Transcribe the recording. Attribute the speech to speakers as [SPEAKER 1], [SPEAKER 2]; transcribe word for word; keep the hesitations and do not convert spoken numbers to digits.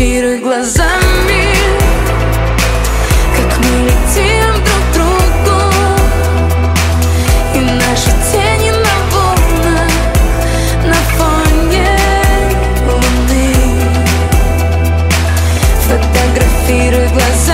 [SPEAKER 1] Фотографируй глазами, как мы летим друг к другу, и наши тени на волнах, на фоне луны. Фотографируй глазами.